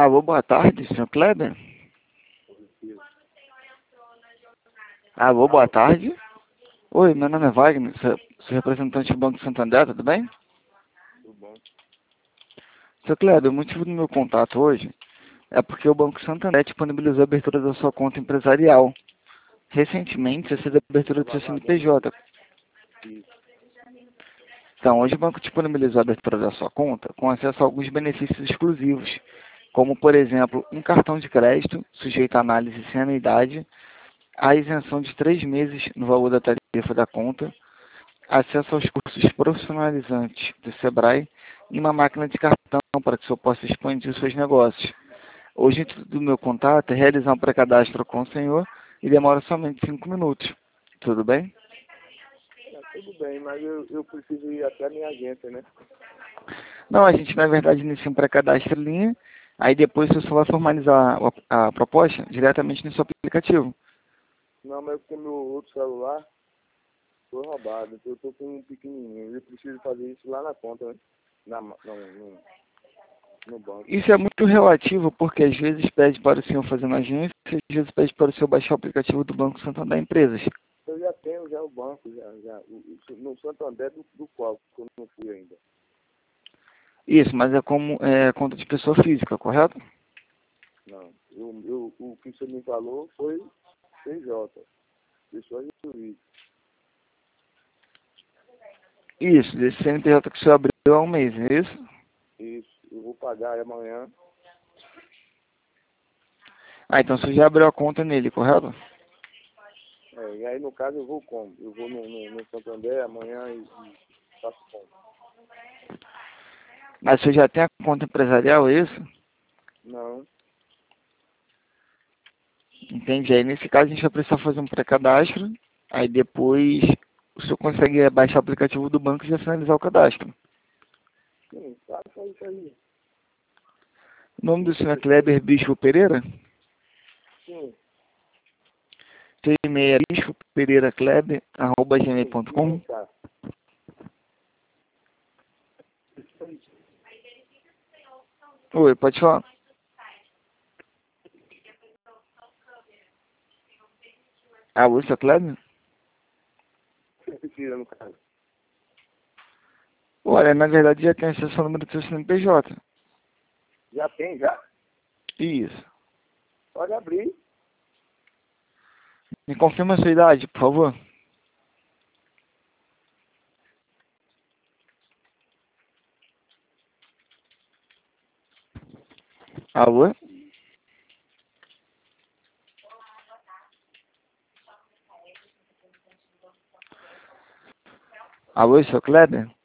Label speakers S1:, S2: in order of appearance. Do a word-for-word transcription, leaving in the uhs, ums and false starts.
S1: Alô, boa tarde, senhor Kleber? Alô, boa
S2: Alô,
S1: tarde. Oi, meu nome é Wagner, sou sou representante do Banco Santander, tudo bem?
S2: tudo bom?
S1: Senhor Kleber, o motivo do meu contato hoje é porque o Banco Santander disponibilizou a abertura da sua conta empresarial. Recentemente, você fez a abertura do seu
S2: Devagar, bom.
S1: C N P J.
S2: Isso.
S1: Então, hoje o banco disponibilizou a abertura da sua conta com acesso a alguns benefícios exclusivos, como, por exemplo, um cartão de crédito sujeito à análise sem anuidade, a isenção de três meses no valor da tarifa da conta, acesso aos cursos profissionalizantes do Sebrae e uma máquina de cartão para que o senhor possa expandir os seus negócios. Hoje, o intuito do meu contato é realizar um pré-cadastro com o senhor e demora somente cinco minutos. Tudo bem?
S2: Tá tudo bem, mas eu, eu preciso ir até a minha agência, né?
S1: Não, a gente, na verdade, inicia um pré-cadastro em linha, aí depois o senhor vai formalizar a, a proposta diretamente no seu aplicativo.
S2: Não, mas porque meu outro celular foi roubado, então eu tô com um pequenininho. Eu preciso fazer isso lá na conta, né? Na, ma- no, no, no banco.
S1: Isso é muito relativo, porque às vezes pede para o senhor fazer na agência, às vezes pede para o senhor baixar o aplicativo do Banco Santander Empresas.
S2: Eu já tenho já o banco, já, já. O, o, no Santander do, do qual que eu não fui ainda.
S1: Isso, mas é como é, conta de pessoa física, correto?
S2: Não. Eu, eu, o que você me falou foi C J, pessoa jurídica.
S1: Isso, desse C N P J que o senhor abriu há um mês, é isso?
S2: Isso. Eu vou pagar amanhã.
S1: Ah, então você já abriu a conta nele, correto?
S2: É, e aí, no caso, eu vou como? Eu vou no, no, no Santander amanhã e, e faço como?
S1: Mas você já tem a conta empresarial, é isso?
S2: Não.
S1: Entende? Aí nesse caso a gente vai precisar fazer um pré-cadastro, aí depois o senhor consegue baixar o aplicativo do banco e já finalizar o cadastro.
S2: Sim, faça isso aí.
S1: O nome do
S2: Isso
S1: senhor é
S2: depois.
S1: Kleber Bispo Pereira?
S2: Sim.
S1: Seu e-mail é bispo pereira kleber arroba gmail
S2: Sim.
S1: ponto
S2: E vem
S1: com.
S2: cá. Isso aí.
S1: Oi, pode falar. Ah, o senhor Kleber?
S2: Você precisa, no caso.
S1: Olha, na verdade já tem acesso ao número do seu C N P J.
S2: Já tem, já?
S1: Isso.
S2: Pode abrir.
S1: Me confirma a sua idade, por favor. Alô? Alô, senhor Kleber?